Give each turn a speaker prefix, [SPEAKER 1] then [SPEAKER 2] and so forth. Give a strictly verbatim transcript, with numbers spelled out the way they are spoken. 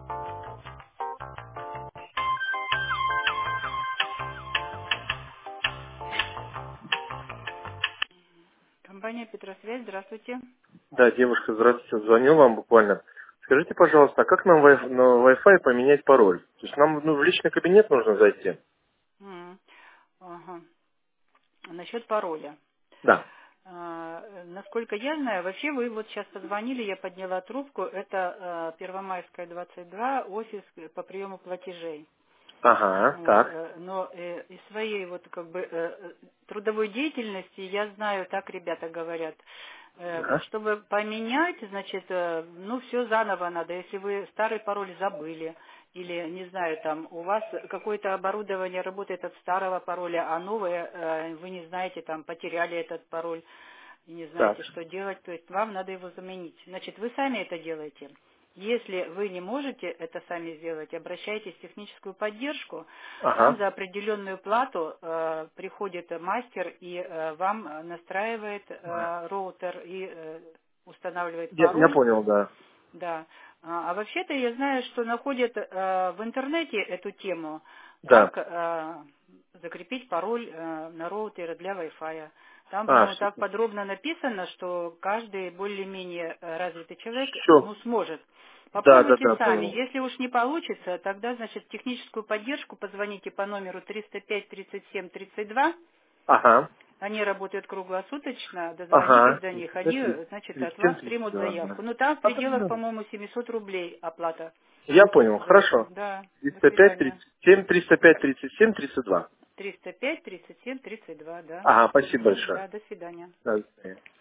[SPEAKER 1] Компания Петросвязь, здравствуйте.
[SPEAKER 2] Да, девушка, здравствуйте, звонил вам буквально. Скажите, пожалуйста, а как нам вай- на Wi-Fi поменять пароль? То есть нам ну, в личный кабинет нужно зайти?
[SPEAKER 1] М, Ага. Насчет пароля.
[SPEAKER 2] Да.
[SPEAKER 1] А, э, Насколько я знаю, вообще вы вот сейчас позвонили, я подняла трубку, это э, Первомайская, двадцать два, офис по приему платежей.
[SPEAKER 2] Ага,
[SPEAKER 1] Вот,
[SPEAKER 2] так.
[SPEAKER 1] э, но э, из своей вот как бы э, э, трудовой деятельности я знаю, так ребята говорят, э,
[SPEAKER 2] Ага.
[SPEAKER 1] чтобы поменять, значит, э, ну все заново надо. Если вы старый пароль забыли или не знаю, там у вас какое-то оборудование работает от старого пароля, а новое э, вы не знаете, там потеряли этот пароль и не
[SPEAKER 2] Так.
[SPEAKER 1] знаете, что делать, то есть вам надо его заменить. Значит, вы сами это делаете. Если вы не можете это сами сделать, обращайтесь в техническую поддержку. Там
[SPEAKER 2] Ага.
[SPEAKER 1] за определенную плату э, приходит мастер и э, вам настраивает
[SPEAKER 2] Ага.
[SPEAKER 1] э, роутер и э, устанавливает
[SPEAKER 2] Я, я
[SPEAKER 1] пароль.
[SPEAKER 2] понял, да.
[SPEAKER 1] Да. А, а вообще-то я знаю, что находят э, в интернете эту тему,
[SPEAKER 2] Да.
[SPEAKER 1] как э, закрепить пароль э, на роутере для Wi-Fi. Там,
[SPEAKER 2] А,
[SPEAKER 1] по-моему,
[SPEAKER 2] все.
[SPEAKER 1] так подробно написано, что каждый более-менее э, развитый человек,
[SPEAKER 2] Все.
[SPEAKER 1] ну, сможет.
[SPEAKER 2] Да, да,
[SPEAKER 1] Попробуйте
[SPEAKER 2] да,
[SPEAKER 1] сами.
[SPEAKER 2] понял.
[SPEAKER 1] Если уж не получится, тогда, значит, в техническую поддержку позвоните по номеру триста пять тридцать семь тридцать два.
[SPEAKER 2] Ага.
[SPEAKER 1] Они работают круглосуточно, дозвонитесь
[SPEAKER 2] Ага.
[SPEAKER 1] до них,
[SPEAKER 2] тридцать
[SPEAKER 1] они,
[SPEAKER 2] пять,
[SPEAKER 1] значит,
[SPEAKER 2] тридцать
[SPEAKER 1] от
[SPEAKER 2] семь,
[SPEAKER 1] вас
[SPEAKER 2] тридцать
[SPEAKER 1] примут
[SPEAKER 2] два, да.
[SPEAKER 1] заявку. Ну, там в
[SPEAKER 2] А
[SPEAKER 1] пределах,
[SPEAKER 2] тогда-
[SPEAKER 1] по-моему, семьсот рублей оплата
[SPEAKER 2] Я понял,
[SPEAKER 1] за это.
[SPEAKER 2] хорошо.
[SPEAKER 1] Да, до
[SPEAKER 2] триста пять,
[SPEAKER 1] свидания.
[SPEAKER 2] тридцать семь, триста пять, тридцать семь, тридцать два.
[SPEAKER 1] триста пять тридцать семь тридцать два, да.
[SPEAKER 2] Ага, спасибо
[SPEAKER 1] Мгм,
[SPEAKER 2] большое.
[SPEAKER 1] да, до свидания.
[SPEAKER 2] Да, до свидания.